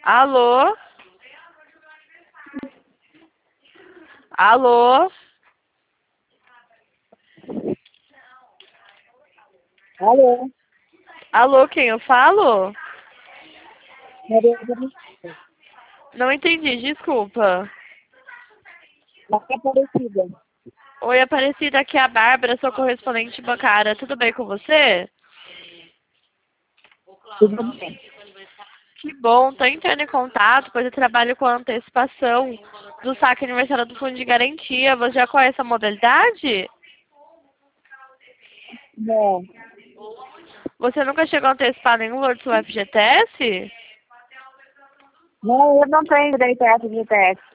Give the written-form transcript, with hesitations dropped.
Alô? Alô? Alô, Alô, quem eu falo? Maria Aparecida. Não entendi, desculpa. Maria Aparecida. Oi, Aparecida, aqui é a Bárbara, sou correspondente bancária. Tudo bem com você? Tudo bem? Que bom, tô entrando em contato, pois eu trabalho com a antecipação do saque aniversário do Fundo de Garantia. Você já conhece a modalidade? Não, Você nunca chegou a antecipar nenhum valor do seu FGTS? não, eu não tenho direito a essa de teste.